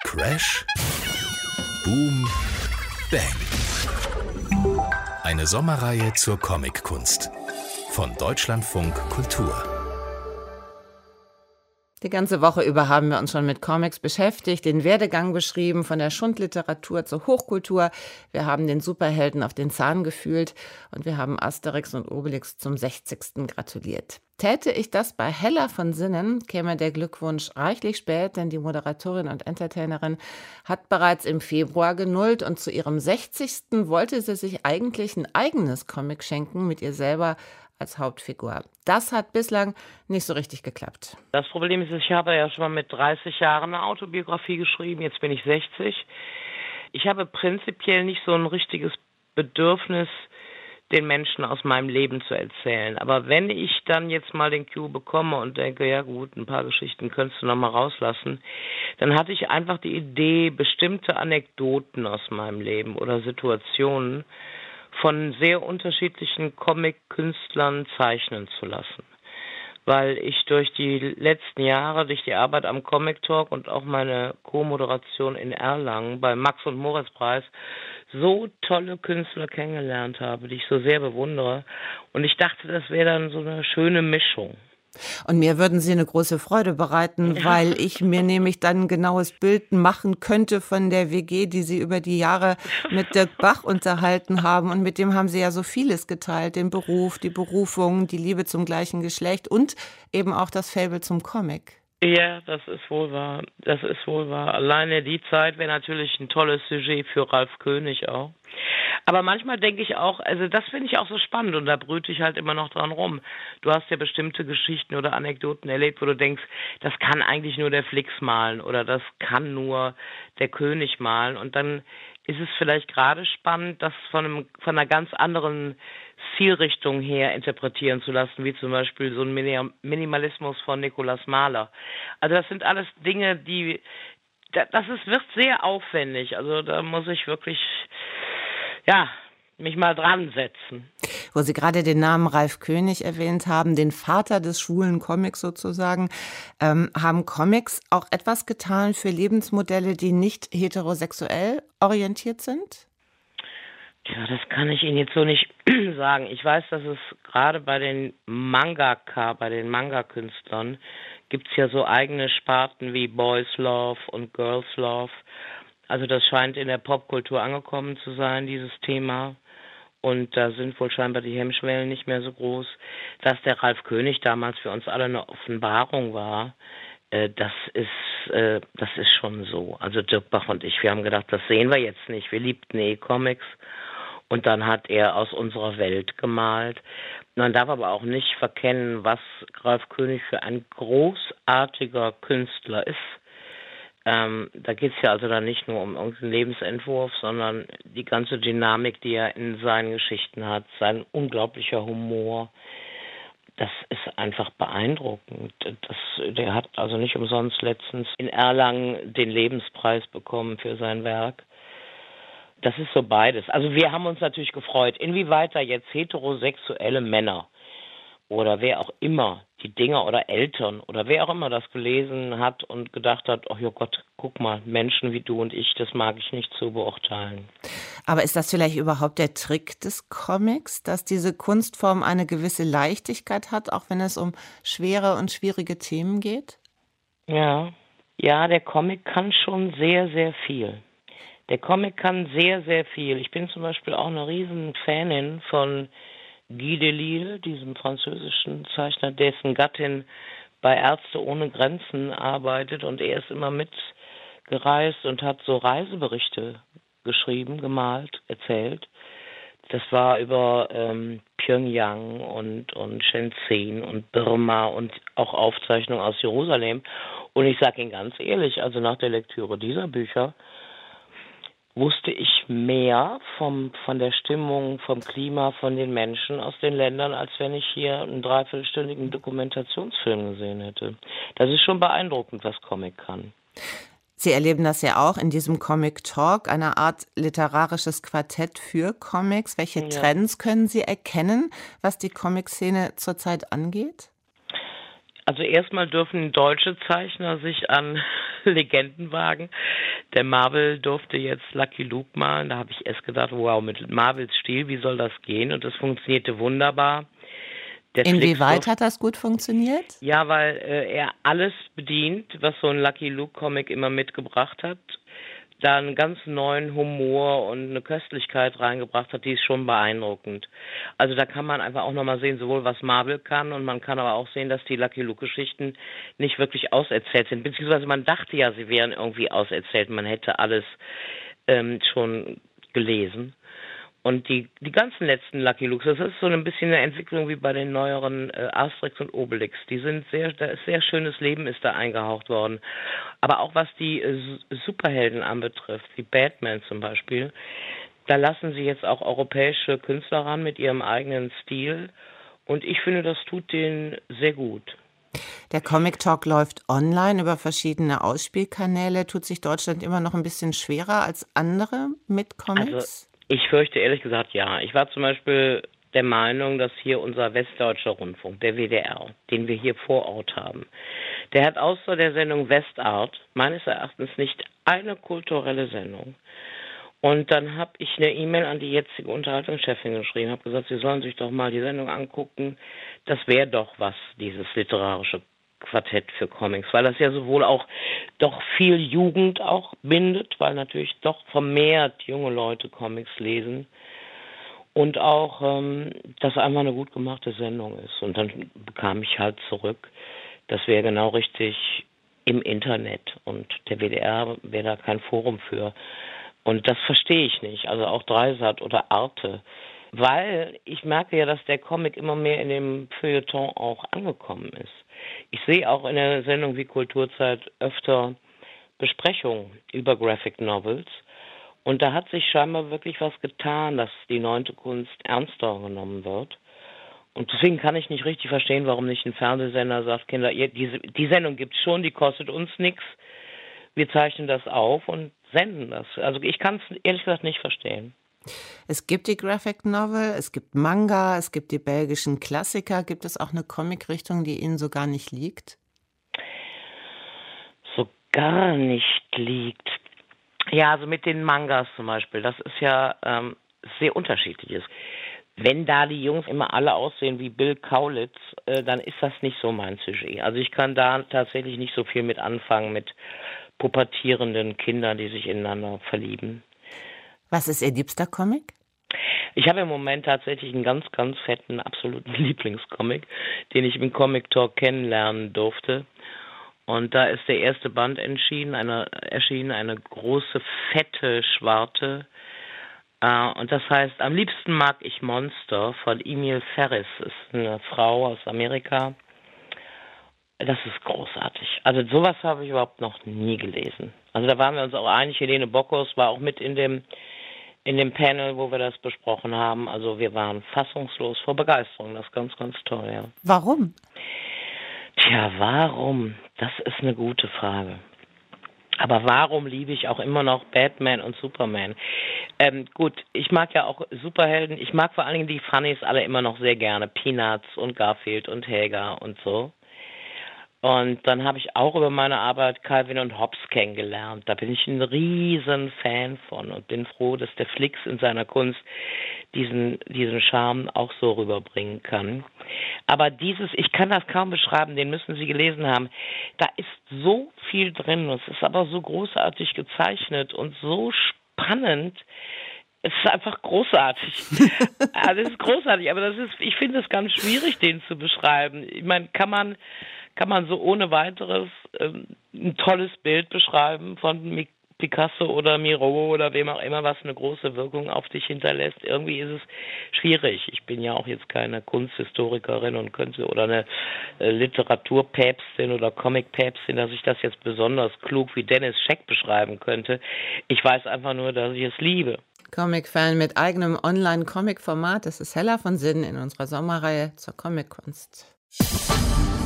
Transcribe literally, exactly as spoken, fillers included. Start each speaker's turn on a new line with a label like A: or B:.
A: Crash, Boom, Bang. Eine Sommerreihe zur Comickunst von Deutschlandfunk Kultur.
B: Die ganze Woche über haben wir uns schon mit Comics beschäftigt, den Werdegang beschrieben, von der Schundliteratur zur Hochkultur. Wir haben den Superhelden auf den Zahn gefühlt und wir haben Asterix und Obelix zum sechzigsten gratuliert. Täte ich das bei Hella von Sinnen, käme der Glückwunsch reichlich spät, denn die Moderatorin und Entertainerin hat bereits im Februar genullt und zu ihrem sechzigsten wollte sie sich eigentlich ein eigenes Comic schenken mit ihr selber als Hauptfigur. Das hat bislang nicht so richtig geklappt.
C: Das Problem ist, ich habe ja schon mal mit dreißig Jahren eine Autobiografie geschrieben, jetzt bin ich sechzig. Ich habe prinzipiell nicht so ein richtiges Bedürfnis, den Menschen aus meinem Leben zu erzählen. Aber wenn ich dann jetzt mal den Cue bekomme und denke, ja gut, ein paar Geschichten könntest du noch mal rauslassen, dann hatte ich einfach die Idee, bestimmte Anekdoten aus meinem Leben oder Situationen von sehr unterschiedlichen Comic-Künstlern zeichnen zu lassen. Weil ich durch die letzten Jahre, durch die Arbeit am Comic Talk und auch meine Co-Moderation in Erlangen beim Max- und Moritz-Preis so tolle Künstler kennengelernt habe, die ich so sehr bewundere. Und ich dachte, das wäre dann so eine schöne Mischung.
B: Und mir würden Sie eine große Freude bereiten, ja. Weil ich mir nämlich dann ein genaues Bild machen könnte von der W G, die Sie über die Jahre mit Dirk Bach unterhalten haben. Und mit dem haben Sie ja so vieles geteilt, den Beruf, die Berufung, die Liebe zum gleichen Geschlecht und eben auch das Faible zum Comic.
C: Ja, das ist wohl wahr. Das ist wohl wahr. Alleine die Zeit wäre natürlich ein tolles Sujet für Ralf König auch. Aber manchmal denke ich auch, also das finde ich auch so spannend und da brüte ich halt immer noch dran rum. Du hast ja bestimmte Geschichten oder Anekdoten erlebt, wo du denkst, das kann eigentlich nur der Flix malen oder das kann nur der König malen und dann ist es vielleicht gerade spannend, das von, einem, von einer ganz anderen Zielrichtung her interpretieren zu lassen, wie zum Beispiel so ein Minimalismus von Nikolaus Mahler. Also das sind alles Dinge, die, das ist, wird sehr aufwendig, also da muss ich wirklich, ja, mich mal dran setzen.
B: Wo Sie gerade den Namen Ralf König erwähnt haben, den Vater des schwulen Comics sozusagen, ähm, haben Comics auch etwas getan für Lebensmodelle, die nicht heterosexuell orientiert sind?
C: Ja, das kann ich Ihnen jetzt so nicht sagen. Ich weiß, dass es gerade bei den Mangaka, bei den Manga-Künstlern, gibt es ja so eigene Sparten wie Boys Love und Girls Love. Also das scheint in der Popkultur angekommen zu sein, dieses Thema. Und da sind wohl scheinbar die Hemmschwellen nicht mehr so groß. Dass der Ralf König damals für uns alle eine Offenbarung war, äh, das ist äh, das ist schon so. Also Dirk Bach und ich, wir haben gedacht, das sehen wir jetzt nicht. Wir liebten eh Comics. Und dann hat er aus unserer Welt gemalt. Man darf aber auch nicht verkennen, was Ralf König für ein großartiger Künstler ist. Ähm, da geht es ja also dann nicht nur um irgendeinen Lebensentwurf, sondern die ganze Dynamik, die er in seinen Geschichten hat, sein unglaublicher Humor, das ist einfach beeindruckend. Das, der hat also nicht umsonst letztens in Erlangen den Lebenspreis bekommen für sein Werk. Das ist so beides. Also wir haben uns natürlich gefreut, inwieweit da jetzt heterosexuelle Männer oder wer auch immer, die Dinger oder Eltern oder wer auch immer das gelesen hat und gedacht hat, oh ja Gott, guck mal, Menschen wie du und ich, das mag ich nicht zu beurteilen.
B: Aber ist das vielleicht überhaupt der Trick des Comics, dass diese Kunstform eine gewisse Leichtigkeit hat, auch wenn es um schwere und schwierige Themen geht?
C: Ja, ja, der Comic kann schon sehr, sehr viel. Der Comic kann sehr, sehr viel. Ich bin zum Beispiel auch eine riesen Fanin von Guy Delisle, diesem französischen Zeichner, dessen Gattin bei Ärzte ohne Grenzen arbeitet und er ist immer mitgereist und hat so Reiseberichte geschrieben, gemalt, erzählt. Das war über ähm, Pyongyang und, und Shenzhen und Burma und auch Aufzeichnungen aus Jerusalem. Und ich sage Ihnen ganz ehrlich, also nach der Lektüre dieser Bücher wusste ich mehr vom, von der Stimmung, vom Klima, von den Menschen aus den Ländern, als wenn ich hier einen dreiviertelstündigen Dokumentationsfilm gesehen hätte. Das ist schon beeindruckend, was Comic kann.
B: Sie erleben das ja auch in diesem Comic Talk, eine Art literarisches Quartett für Comics. Welche
C: Ja.
B: Trends können Sie erkennen, was die Comic-Szene zurzeit angeht?
C: Also erstmal dürfen deutsche Zeichner sich an Legenden wagen. Der Marvel durfte jetzt Lucky Luke malen. Da habe ich erst gedacht, wow, mit Marvels Stil, wie soll das gehen? Und das funktionierte wunderbar. Der
B: Inwieweit hat das gut funktioniert?
C: Ja, weil äh, er alles bedient, was so ein Lucky Luke-Comic immer mitgebracht hat. Da einen ganz neuen Humor und eine Köstlichkeit reingebracht hat, die ist schon beeindruckend. Also da kann man einfach auch nochmal sehen, sowohl was Marvel kann, und man kann aber auch sehen, dass die Lucky Luke-Geschichten nicht wirklich auserzählt sind. Beziehungsweise man dachte ja, sie wären irgendwie auserzählt, man hätte alles ähm, schon gelesen. Und die die ganzen letzten Lucky Lukes, das ist so ein bisschen eine Entwicklung wie bei den neueren äh, Asterix und Obelix. Die sind sehr, da ist sehr schönes Leben ist da eingehaucht worden. Aber auch was die äh, Superhelden anbetrifft, wie Batman zum Beispiel, da lassen sie jetzt auch europäische Künstler ran mit ihrem eigenen Stil. Und ich finde, das tut denen sehr gut.
B: Der Comic Talk läuft online über verschiedene Ausspielkanäle. Tut sich Deutschland immer noch ein bisschen schwerer als andere mit Comics?
C: Also, ich fürchte ehrlich gesagt ja. Ich war zum Beispiel der Meinung, dass hier unser Westdeutscher Rundfunk, der W D R, den wir hier vor Ort haben, der hat außer der Sendung Westart meines Erachtens nicht eine kulturelle Sendung. Und dann habe ich eine E-Mail an die jetzige Unterhaltungschefin geschrieben, habe gesagt, sie sollen sich doch mal die Sendung angucken. Das wäre doch was, dieses literarische Quartett für Comics, weil das ja sowohl auch doch viel Jugend auch bindet, weil natürlich doch vermehrt junge Leute Comics lesen, und auch, ähm, dass einfach eine gut gemachte Sendung ist. Und dann bekam ich halt zurück, das wäre genau richtig im Internet, und der W D R wäre da kein Forum für. Und das verstehe ich nicht, also auch Dreisat oder Arte, weil ich merke ja, dass der Comic immer mehr in dem Feuilleton auch angekommen ist. Ich sehe auch in der Sendung wie Kulturzeit öfter Besprechungen über Graphic Novels, und da hat sich scheinbar wirklich was getan, dass die neunte Kunst ernster genommen wird. Und deswegen kann ich nicht richtig verstehen, warum nicht ein Fernsehsender sagt, Kinder, ihr, diese, die Sendung gibt's schon, die kostet uns nichts, wir zeichnen das auf und senden das. Also ich kann es ehrlich gesagt nicht verstehen.
B: Es gibt die Graphic Novel, es gibt Manga, es gibt die belgischen Klassiker. Gibt es auch eine Comic-Richtung, die Ihnen so gar nicht liegt?
C: So gar nicht liegt. Ja, also mit den Mangas zum Beispiel, das ist ja ähm, sehr unterschiedliches. Wenn da die Jungs immer alle aussehen wie Bill Kaulitz, äh, dann ist das nicht so mein Sujet. Also ich kann da tatsächlich nicht so viel mit anfangen, mit pubertierenden Kindern, die sich ineinander verlieben.
B: Was ist Ihr liebster Comic?
C: Ich habe im Moment tatsächlich einen ganz, ganz fetten, absoluten Lieblingscomic, den ich im Comic Talk kennenlernen durfte. Und da ist der erste Band erschienen, eine, erschienen, eine große, fette Schwarte. Uh, und das heißt, am liebsten mag ich Monster von Emil Ferris. Das ist eine Frau aus Amerika. Das ist großartig. Also sowas habe ich überhaupt noch nie gelesen. Also da waren wir uns auch einig. Helene Bockhaus war auch mit in dem in dem Panel, wo wir das besprochen haben. Also wir waren fassungslos vor Begeisterung. Das ist ganz, ganz toll, ja.
B: Warum?
C: Tja, warum? Das ist eine gute Frage. Aber warum liebe ich auch immer noch Batman und Superman? Ähm, gut, ich mag ja auch Superhelden. Ich mag vor allen Dingen die Funnies alle immer noch sehr gerne. Peanuts und Garfield und Helga und so. Und dann habe ich auch über meine Arbeit Calvin und Hobbes kennengelernt. Da bin ich ein riesen Fan von und bin froh, dass der Flix in seiner Kunst diesen, diesen Charme auch so rüberbringen kann. Aber dieses, ich kann das kaum beschreiben, den müssen Sie gelesen haben. Da ist so viel drin. Es ist aber so großartig gezeichnet und so spannend. Es ist einfach großartig. Also es ist großartig, aber das ist, ich finde es ganz schwierig, den zu beschreiben. Ich meine, kann man kann man so ohne weiteres ähm, ein tolles Bild beschreiben von Picasso oder Miro oder wem auch immer, was eine große Wirkung auf dich hinterlässt. Irgendwie ist es schwierig. Ich bin ja auch jetzt keine Kunsthistorikerin und könnte oder eine äh, Literaturpäpstin oder Comicpäpstin, dass ich das jetzt besonders klug wie Dennis Scheck beschreiben könnte. Ich weiß einfach nur, dass ich es liebe.
B: Comic-Fan mit eigenem Online-Comic-Format. Das ist Hella von Sinn in unserer Sommerreihe zur Comic-Kunst.